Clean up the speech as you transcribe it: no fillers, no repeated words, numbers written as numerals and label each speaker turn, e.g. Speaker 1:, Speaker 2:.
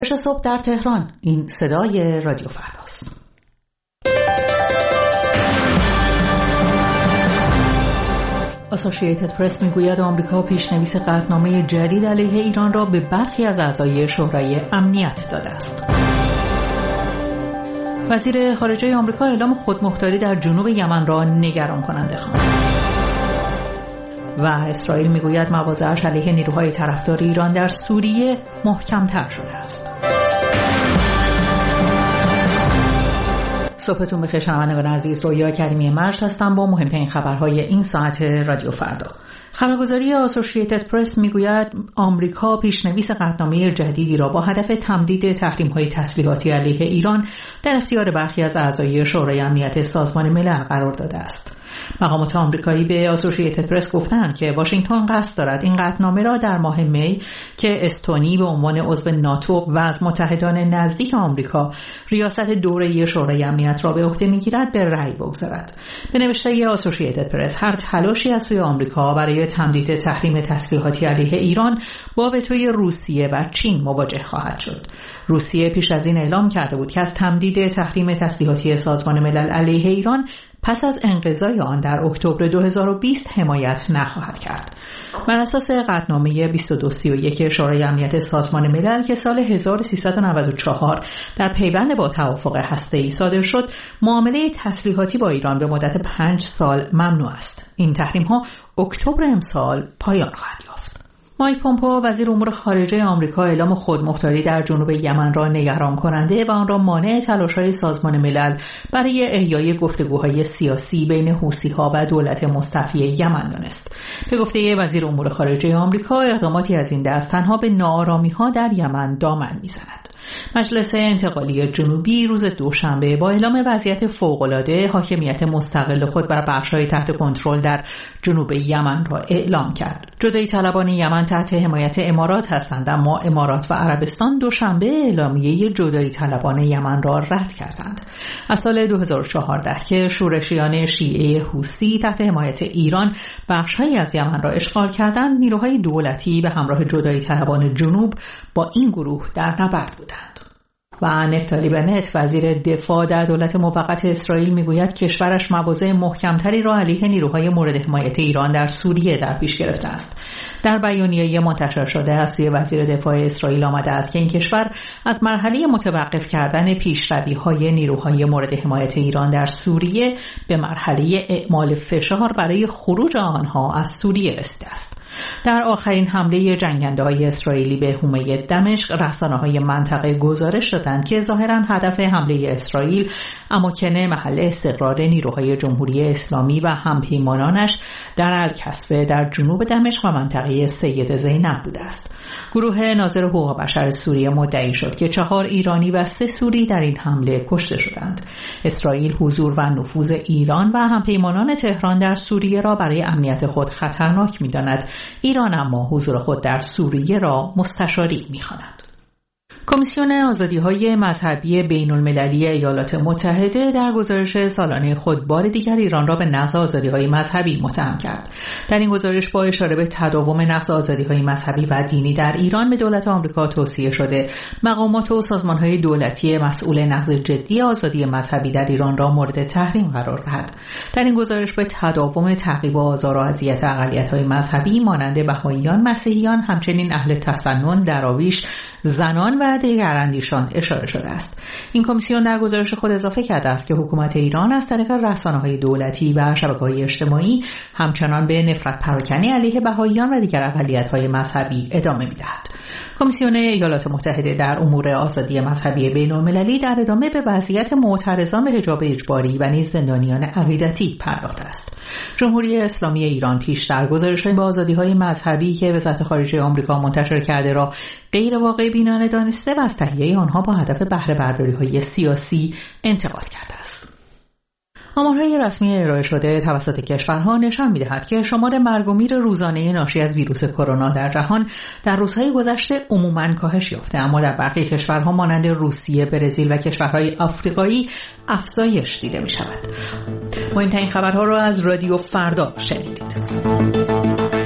Speaker 1: صبح در تهران. این صدای رادیو فرداست. اسوسییتد پرس میگوید آمریکا پیشنویس قطعنامه جدید علیه ایران را به برخی از اعضای شورای امنیت داده است. وزیر خارجه آمریکا اعلام خودمختاری در جنوب یمن را نگران کننده خواند. و اسرائیل میگوید مواضعش علیه نیروهای طرفدار ایران در سوریه محکم‌تر شده است. صبحتون بخیر شنوندگان عزیز، رویا کریمی مجد هستم با مهمترین خبرهای این ساعت رادیو فردا. خبرگزاری اسوسییتد پرس میگوید آمریکا پیشنویس قطعنامه جدیدی را با هدف تمدید تحریم‌های تسلیحاتی علیه ایران در اختیار برخی از اعضای شورای امنیت سازمان ملل قرار داده است. مقامات آمریکایی به اسوسییتد پرس گفتند که واشنگتن قصد دارد این قطعنامه را در ماه می که استونی به عنوان عضو ناتو و از متحدان نزدیک آمریکا ریاست دوره شورای امنیت را به عهده میگیرد به رأی بگذارد. به نوشته اسوسییتد پرس هر تلاشی از سوی آمریکا برای تمدید تحریم تسلیحاتی علیه ایران با وتوی روسیه و چین مواجه خواهد شد. روسیه پیش از این اعلام کرده بود که از تمدید تحریم تسلیحاتی سازمان ملل علیه ایران پس از انقضای آن در اکتبر 2020 حمایت نخواهد کرد. بر اساس قطعنامه 2231 شورای امنیت سازمان ملل که سال 1394 در پیوند با توافق هسته‌ای صادر شد، معامله تسلیحاتی با ایران به مدت 5 سال ممنوع است. این تحریم‌ها اکتبر امسال پایان خواهد یافت. مایک پومپئو وزیر امور خارجه آمریکا اعلام خودمختاری در جنوب یمن را نگران کننده و آن را مانع تلاش‌های سازمان ملل برای احیای گفتگوهای سیاسی بین حوثی‌ها و دولت مستضعف یمن دانست. به گفته وزیر امور خارجه آمریکا اقداماتی از این دست تنها به ناآرامی‌ها در یمن دامن می‌زند. مجلس انتقالی جنوبی روز دوشنبه با اعلام وضعیت فوق‌العاده حاکمیت مستقل خود بر بخش‌های تحت کنترل در جنوب یمن را اعلام کرد. جدایی طلبان یمن تحت حمایت امارات هستند، اما امارات و عربستان دوشنبه اعلامیه جدایی طلبان یمن را رد کردند. از سال 2014 که شورشیان شیعه حوثی تحت حمایت ایران بخش‌هایی از یمن را اشغال کردند، نیروهای دولتی به همراه جدایی طلبان جنوب با این گروه در نبرد بودند. و نفتالی بنت وزیر دفاع در دولت موقت اسرائیل میگوید کشورش مواضع محکمتری را علیه نیروهای مورد حمایت ایران در سوریه در پیش گرفته است. در بیانیه منتشر شده از سوی وزیر دفاع اسرائیل آمده است که این کشور از مرحله متوقف کردن پیشروی‌های نیروهای مورد حمایت ایران در سوریه به مرحله اعمال فشار برای خروج آنها از سوریه رسیده است. در آخرین حمله جنگنده‌های اسرائیلی به حومه دمشق، رسانه‌های منطقه گزارش دادند که ظاهراً هدف حمله اسرائیل اماکن محل استقرار نیروهای جمهوری اسلامی و همپیمانانش در الکسوه در جنوب دمشق و منطقه سید زینب بوده است. گروه ناظر حقوق بشر سوریه مدعی شد که 4 ایرانی و 3 سوری در این حمله کشته شدند. اسرائیل حضور و نفوذ ایران و همپیمانان تهران در سوریه را برای امنیت خود خطرناک می‌داند. ایران اما حضور خود در سوریه را مستشاری می‌خواند. کمیسیون آزادی‌های مذهبی بین‌المللی ایالات متحده در گزارش سالانه خود بار دیگر ایران را به نقض آزادی‌های مذهبی متهم کرد. در این گزارش با اشاره به تداوم نقض آزادی‌های مذهبی و دینی در ایران به دولت آمریکا توصیه شده مقامات و سازمان‌های دولتی مسئول نقض جدی آزادی مذهبی در ایران را مورد تحریم قرار دهد. در این گزارش به تداوم تعقیب و آزار و اذیت اقلیت‌های مذهبی مانند بهائیان، مسیحیان، همچنین اهل تسنن، دراویش، زنان و دیگر اندیشان اشاره شده است. این کمیسیون در گزارش خود اضافه کرده است که حکومت ایران از طریق رسانه‌های دولتی و شبکه‌های اجتماعی همچنان به نفرت پراکنی علیه بهائیان و دیگر اقلیت‌های مذهبی ادامه می‌دهد. کمیسیون ایالات متحده در امور آزادی مذهبی بین‌المللی در ادامه به وضعیت معترضان به حجاب اجباری و نیز زندانیان عقیدتی پرداخته است. جمهوری اسلامی ایران پیشتر گزارش‌های به آزادی‌های مذهبی که وزارت خارجه آمریکا منتشر کرده را غیر واقع بینانه دانسته و از تهیه آنها با هدف بهره برداری‌های سیاسی انتقاد کرده است. آمارهای رسمی ارائه شده توسط کشورها نشان می‌دهد که شمار مرگ و میر روزانه ناشی از ویروس کرونا در جهان در روزهای گذشته عموماً کاهش یافته، اما در برخی کشورها مانند روسیه، برزیل و کشورهای آفریقایی افزایش دیده می‌شود. مهمترین خبرها را از رادیو فردا شنیدید.